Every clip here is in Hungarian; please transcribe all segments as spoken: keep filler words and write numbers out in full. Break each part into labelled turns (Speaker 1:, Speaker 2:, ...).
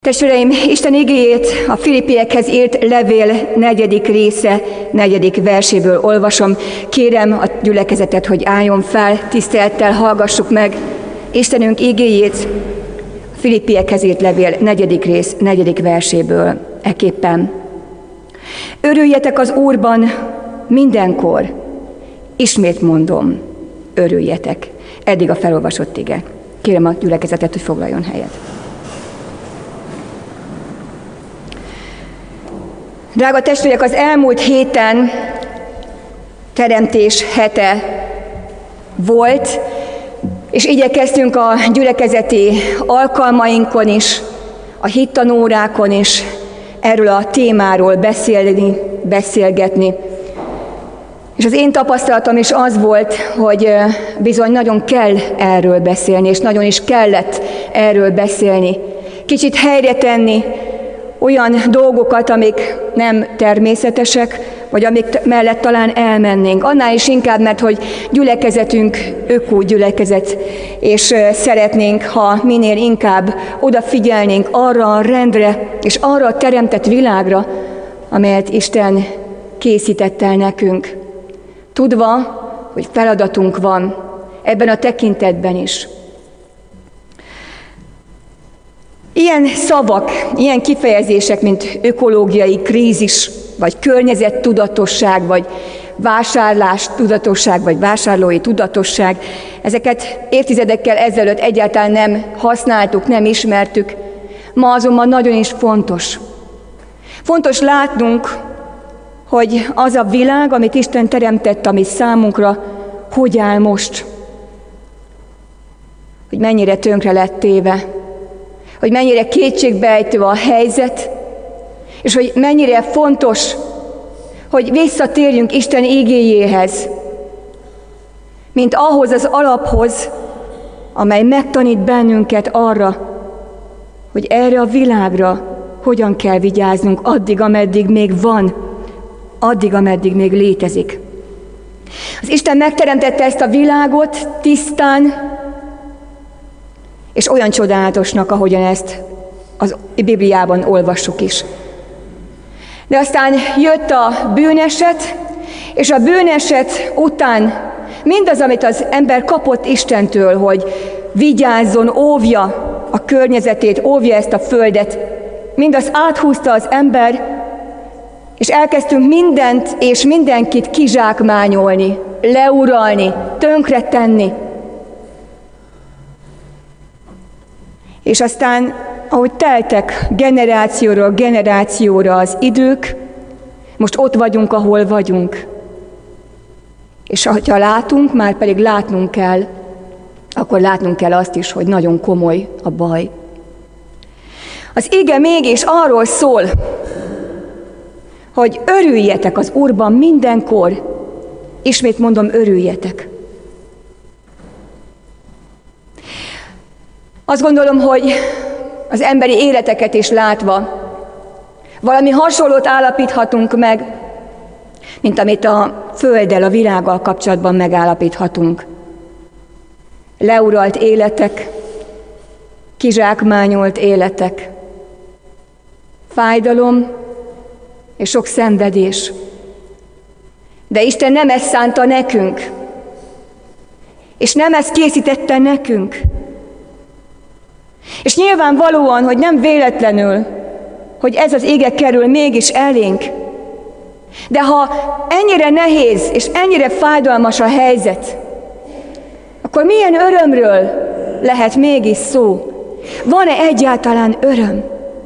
Speaker 1: Testvéreim, Isten igéjét a Filippiekhez írt levél negyedik része, negyedik verséből olvasom. Kérem a gyülekezetet, hogy álljon fel, tisztelettel hallgassuk meg Istenünk igéjét, a Filippiekhez írt levél negyedik rész, negyedik verséből eképpen. Örüljetek az Úrban mindenkor, ismét mondom, örüljetek. Eddig a felolvasott ige. Kérem a gyülekezetet, hogy foglaljon helyet. Drága testvérek, az elmúlt héten teremtés hete volt, és igyekeztünk a gyülekezeti alkalmainkon is, a hittanórákon is erről a témáról beszélni, beszélgetni. És az én tapasztalatom is az volt, hogy bizony nagyon kell erről beszélni, és nagyon is kellett erről beszélni. Kicsit helyre tenni olyan dolgokat, amik nem természetesek, vagy amik mellett talán elmennénk. Annál is inkább, mert hogy gyülekezetünk ökó gyülekezet, és szeretnénk, ha minél inkább odafigyelnénk arra a rendre, és arra a teremtett világra, amelyet Isten készített el nekünk. Tudva, hogy feladatunk van ebben a tekintetben is. Ilyen szavak, ilyen kifejezések, mint ökológiai krízis, vagy környezettudatosság, vagy vásárlás tudatosság, vagy vásárlói tudatosság, ezeket évtizedekkel ezelőtt egyáltalán nem használtuk, nem ismertük. Ma azonban nagyon is fontos. Fontos látnunk, hogy az a világ, amit Isten teremtett, ami számunkra, hogy áll most. Hogy mennyire tönkre lett téve. Hogy mennyire kétségbejtő a helyzet, és hogy mennyire fontos, hogy visszatérjünk Isten igéjéhez, mint ahhoz az alaphoz, amely megtanít bennünket arra, hogy erre a világra hogyan kell vigyáznunk addig, ameddig még van, addig, ameddig még létezik. Az Isten megteremtette ezt a világot tisztán, és olyan csodálatosnak, ahogyan ezt a Bibliában olvassuk is. De aztán jött a bűneset, és a bűneset után mindaz, amit az ember kapott Istentől, hogy vigyázzon, óvja a környezetét, óvja ezt a földet, mindaz áthúzta az ember, és elkezdtünk mindent és mindenkit kizsákmányolni, leuralni, tönkretenni. És aztán, ahogy teltek generációról generációra az idők, most ott vagyunk, ahol vagyunk. És ha látunk, már pedig látnunk kell, akkor látnunk kell azt is, hogy nagyon komoly a baj. Az ige mégis arról szól, hogy örüljetek az Úrban mindenkor, ismét mondom, örüljetek. Azt gondolom, hogy az emberi életeket is látva valami hasonlót állapíthatunk meg, mint amit a Földdel, a világgal kapcsolatban megállapíthatunk. Leuralt életek, kizsákmányolt életek, fájdalom és sok szenvedés. De Isten nem ezt szánta nekünk, és nem ezt készítette nekünk. És nyilvánvalóan, hogy nem véletlenül, hogy ez az ige kerül mégis elénk. De ha ennyire nehéz és ennyire fájdalmas a helyzet, akkor milyen örömről lehet mégis szó? Van-e egyáltalán öröm?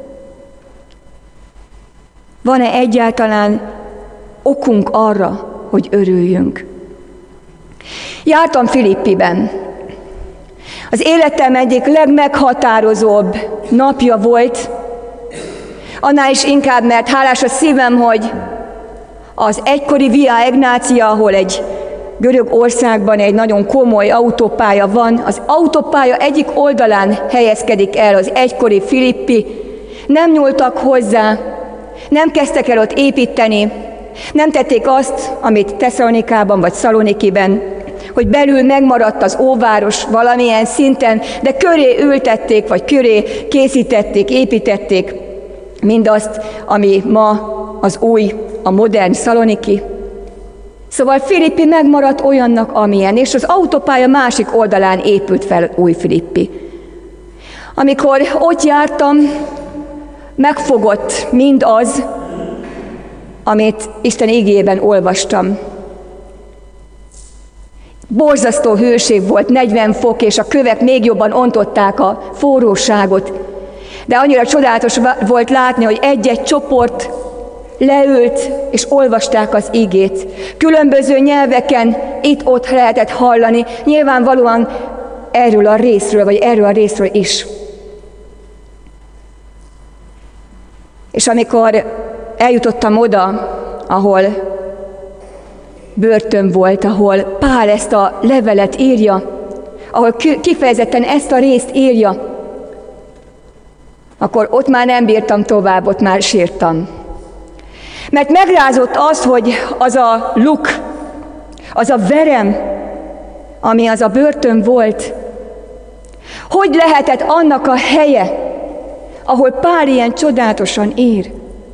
Speaker 1: Van-e egyáltalán okunk arra, hogy örüljünk? Jártam Filippiben. Az életem egyik legmeghatározóbb napja volt, annál is inkább, mert hálás a szívem, hogy az egykori Via Egnátia, ahol egy görög országban egy nagyon komoly autópálya van, az autópálya egyik oldalán helyezkedik el az egykori Filippi, nem nyúltak hozzá, nem kezdtek el ott építeni, nem tették azt, amit Tesszalonikában vagy Szalonikiben, hogy belül megmaradt az óváros valamilyen szinten, de köré ültették, vagy köré készítették, építették mindazt, ami ma az új, a modern Szaloniki. Szóval Filippi megmaradt olyannak, amilyen, és az autópálya másik oldalán épült fel új Filippi. Amikor ott jártam, megfogott mindaz, amit Isten igéjében olvastam. Borzasztó hőség volt, negyven fok, és a kövek még jobban ontották a forróságot. De annyira csodálatos volt látni, hogy egy-egy csoport leült, és olvasták az igét. Különböző nyelveken itt-ott lehetett hallani, nyilvánvalóan erről a részről, vagy erről a részről is. És amikor eljutottam oda, ahol börtön volt, ahol Pál ezt a levelet írja, ahol kifejezetten ezt a részt írja, akkor ott már nem bírtam tovább, ott már sírtam. Mert megrázott az, hogy az a luk, az a verem, ami az a börtön volt, hogy lehetett annak a helye, ahol Pál ilyen csodálatosan ír,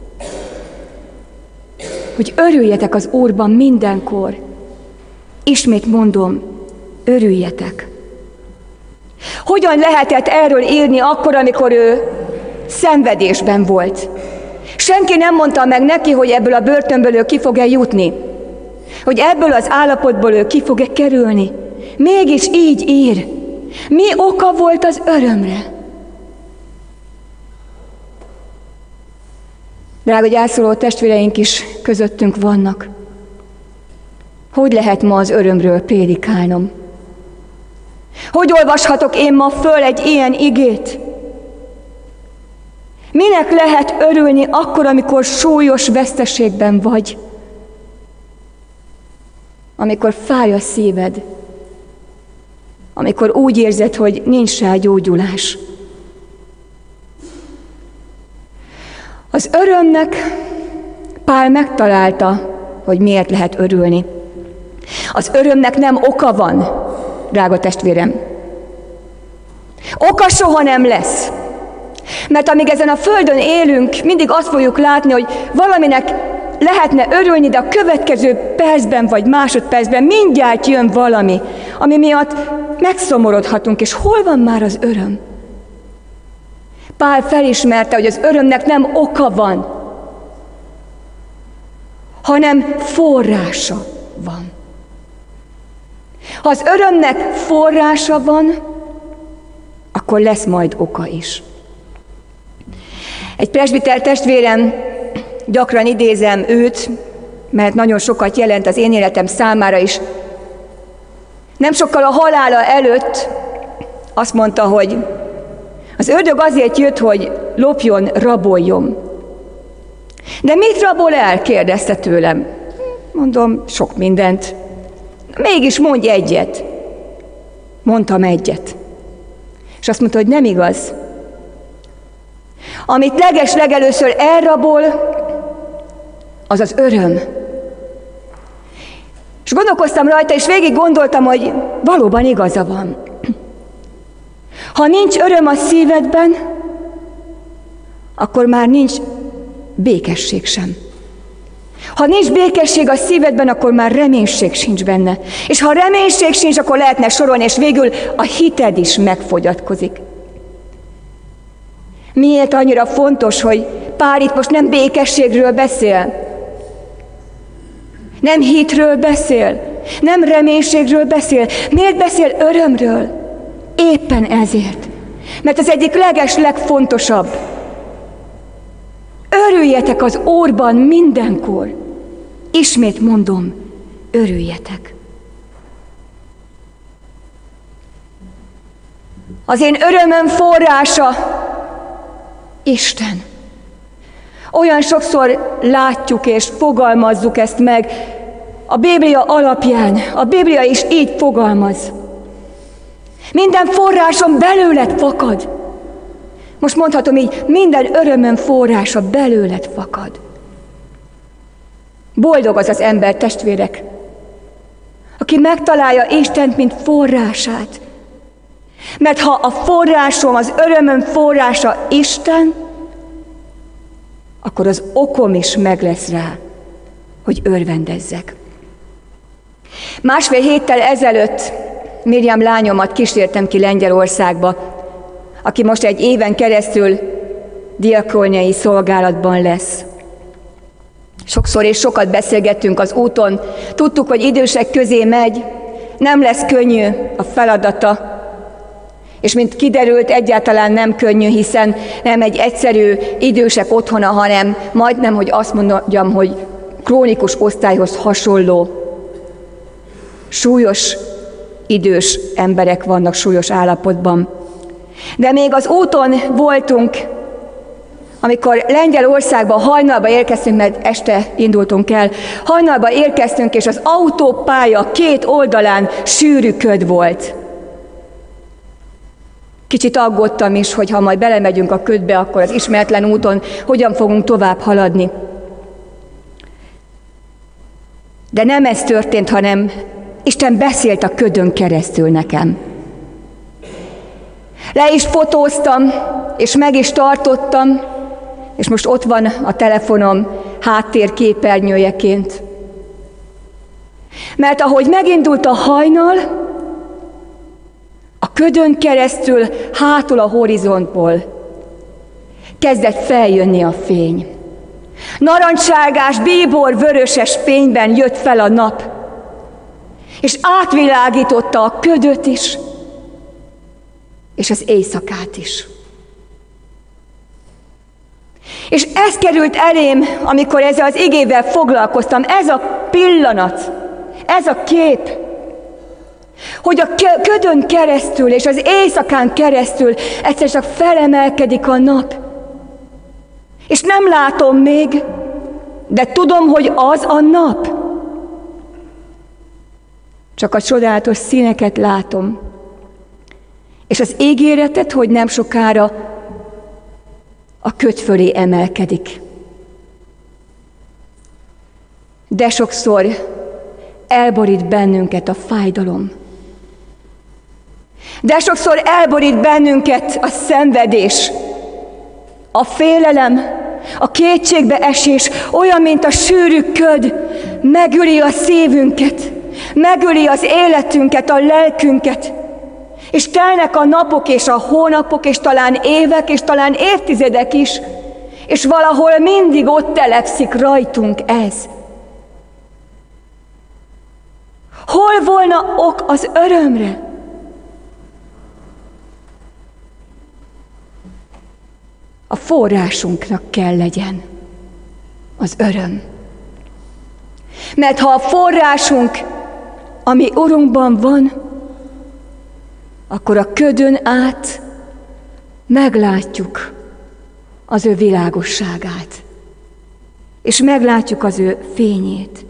Speaker 1: hogy örüljetek az Úrban mindenkor. Ismét mondom, örüljetek. Hogyan lehetett erről írni akkor, amikor ő szenvedésben volt? Senki nem mondta meg neki, hogy ebből a börtönből ő ki fog-e jutni, hogy ebből az állapotból ő ki fog-e kerülni. Mégis így ír. Mi oka volt az örömre? Drága gyászoló testvéreink is közöttünk vannak. Hogy lehet ma az örömről prédikálnom? Hogy olvashatok én ma föl egy ilyen igét? Minek lehet örülni akkor, amikor súlyos veszteségben vagy? Amikor fáj a szíved? Amikor úgy érzed, hogy nincs rá gyógyulás? Az örömnek Pál megtalálta, hogy miért lehet örülni. Az örömnek nem oka van, drága testvérem. Oka soha nem lesz. Mert amíg ezen a földön élünk, mindig azt fogjuk látni, hogy valaminek lehetne örülni, de a következő percben vagy másodpercben mindjárt jön valami, ami miatt megszomorodhatunk, és hol van már az öröm? Pál felismerte, hogy az örömnek nem oka van, hanem forrása van. Ha az örömnek forrása van, akkor lesz majd oka is. Egy presbiter testvérem, gyakran idézem őt, mert nagyon sokat jelent az én életem számára is. Nem sokkal a halála előtt azt mondta, hogy az ördög azért jött, hogy lopjon, raboljon. De mit rabol el? Kérdezte tőlem. Mondom, sok mindent. Mégis mondj egyet. Mondtam egyet. És azt mondta, hogy nem igaz. Amit leges-legelőször elrabol, az az öröm. És gondolkoztam rajta, és végig gondoltam, hogy valóban igaza van. Ha nincs öröm a szívedben, akkor már nincs békesség sem. Ha nincs békesség a szívedben, akkor már reménység sincs benne. És ha reménység sincs, akkor lehetne sorolni, és végül a hited is megfogyatkozik. Miért annyira fontos, hogy Pál itt most nem békességről beszél, nem hitről beszél, nem reménységről beszél. Miért beszél örömről? Éppen ezért. Mert az egyik leges, legfontosabb. Örüljetek az Úrban mindenkor. Ismét mondom, örüljetek. Az én örömöm forrása Isten. Olyan sokszor látjuk és fogalmazzuk ezt meg a Biblia alapján. A Biblia is így fogalmaz. Minden forrásom belőled fakad. Most mondhatom így, minden örömöm forrása belőled fakad. Boldog az az ember, testvérek, aki aki megtalálja Istent, mint forrását. Mert ha a forrásom, az örömöm forrása Isten, akkor az okom is meg lesz rá, hogy örvendezzek. Másfél héttel ezelőtt Miriam lányomat kísértem ki Lengyelországba, aki most egy éven keresztül diakóniai szolgálatban lesz. Sokszor és sokat beszélgettünk az úton, tudtuk, hogy idősek közé megy, nem lesz könnyű a feladata, és mint kiderült, egyáltalán nem könnyű, hiszen nem egy egyszerű idősek otthona, hanem majdnem, hogy azt mondjam, hogy krónikus osztályhoz hasonló, súlyos, idős emberek vannak súlyos állapotban. De még az úton voltunk, amikor Lengyelországba hajnalba érkeztünk, mert este indultunk el, hajnalba érkeztünk, és az autópálya két oldalán sűrű köd volt. Kicsit aggódtam is, hogy ha majd belemegyünk a ködbe, akkor az ismeretlen úton hogyan fogunk tovább haladni. De nem ez történt, hanem Isten beszélt a ködön keresztül nekem. Le is fotóztam, és meg is tartottam, és most ott van a telefonom háttérképernyőjeként. Mert ahogy megindult a hajnal, a ködön keresztül, hátul a horizontból kezdett feljönni a fény. Narancssárgás, bíbor, vöröses fényben jött fel a nap, és átvilágította a ködöt is, és az éjszakát is. És ez került elém, amikor ezzel az igével foglalkoztam, ez a pillanat, ez a kép, hogy a ködön keresztül és az éjszakán keresztül egyszer csak felemelkedik a nap. És nem látom még, de tudom, hogy az a nap. Csak a csodálatos színeket látom. És az ígéretet, hogy nem sokára a köd fölé emelkedik. De sokszor elborít bennünket a fájdalom. De sokszor elborít bennünket a szenvedés, a félelem, a kétségbeesés, olyan, mint a sűrű köd, megöli a szívünket, megöli az életünket, a lelkünket, és telnek a napok és a hónapok, és talán évek, és talán évtizedek is, és valahol mindig ott telepszik rajtunk ez. Hol volna ok az örömre? A forrásunknak kell legyen az öröm. Mert ha a forrásunk, ami Urunkban van, akkor a ködön át meglátjuk az ő világosságát, és meglátjuk az ő fényét.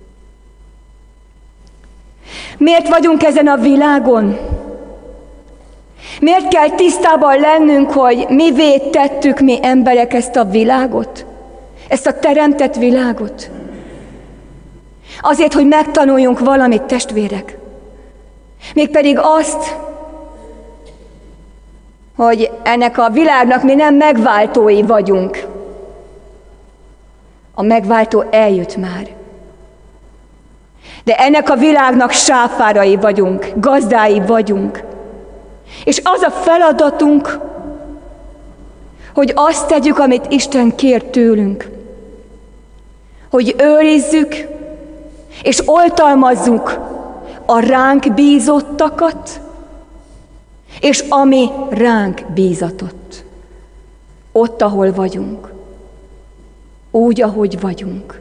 Speaker 1: Miért vagyunk ezen a világon? Miért kell tisztában lennünk, hogy mivé tettük mi emberek ezt a világot? Ezt a teremtett világot? Azért, hogy megtanuljunk valamit, testvérek. Mégpedig azt, hogy ennek a világnak mi nem megváltói vagyunk. A megváltó eljött már. De ennek a világnak sáfárai vagyunk, gazdái vagyunk. És az a feladatunk, hogy azt tegyük, amit Isten kér tőlünk. Hogy őrizzük és oltalmazzuk a ránk bízottakat, és ami ránk bízatott. Ott, ahol vagyunk. Úgy, ahogy vagyunk.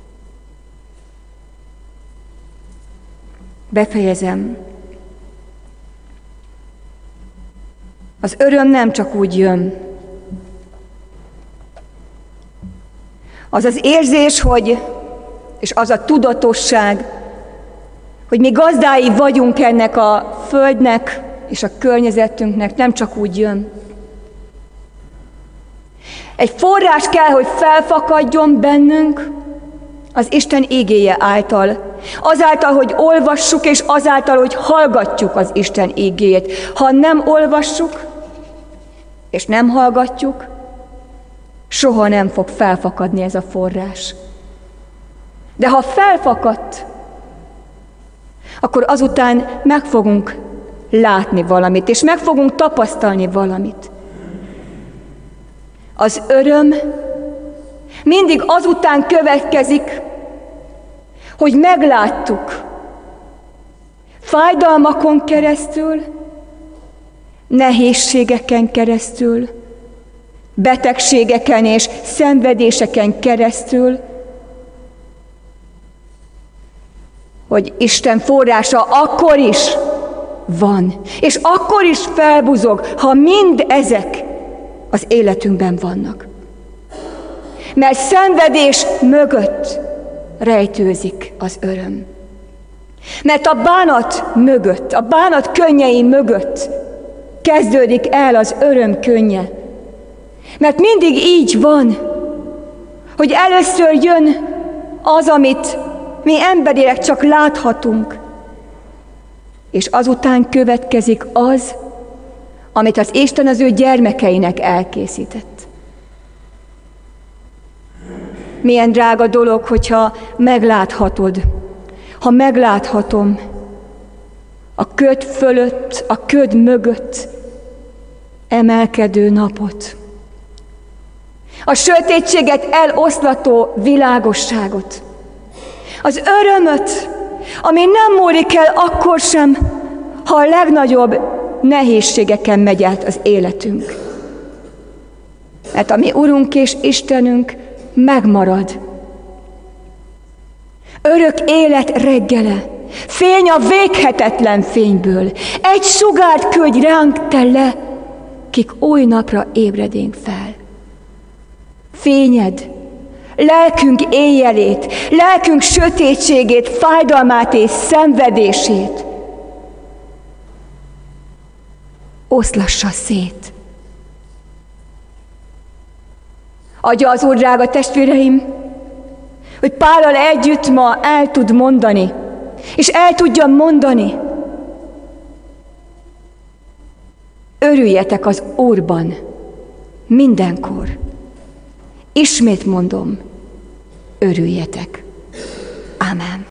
Speaker 1: Befejezem. Az öröm nem csak úgy jön. Az az érzés, hogy, és az a tudatosság, hogy mi gazdái vagyunk ennek a földnek és a környezetünknek, nem csak úgy jön. Egy forrás kell, hogy felfakadjon bennünk az Isten igéje által, Azáltal, hogy olvassuk, és azáltal, hogy hallgatjuk az Isten igéjét. Ha nem olvassuk, és nem hallgatjuk, soha nem fog felfakadni ez a forrás. De ha felfakadt, akkor azután meg fogunk látni valamit, és meg fogunk tapasztalni valamit. Az öröm mindig azután következik, hogy megláttuk fájdalmakon keresztül, nehézségeken keresztül, betegségeken és szenvedéseken keresztül, hogy Isten forrása akkor is van, és akkor is felbuzog, ha mind ezek az életünkben vannak. Mert szenvedés mögött rejtőzik az öröm. Mert a bánat mögött, a bánat könnyei mögött kezdődik el az öröm könnye. Mert mindig így van, hogy először jön az, amit mi emberileg csak láthatunk, és azután következik az, amit az Isten az ő gyermekeinek elkészített. Milyen drága dolog, hogyha megláthatod, ha megláthatom a köd fölött, a köd mögött emelkedő napot. A sötétséget eloszlató világosságot. Az örömöt, ami nem múlik el akkor sem, ha a legnagyobb nehézségeken megy át az életünk. Mert a mi Urunk és Istenünk megmarad. Örök élet reggele, fény a véghetetlen fényből, egy sugárt küldj ránk te le, kik új napra ébredénk fel. Fényed, lelkünk éjjelét, lelkünk sötétségét, fájdalmát és szenvedését oszlassa szét. Adja az Úr, drága testvéreim, hogy Pállal együtt ma el tud mondani, és el tudja mondani: örüljetek az Úrban mindenkor. Ismét mondom, örüljetek. Ámen.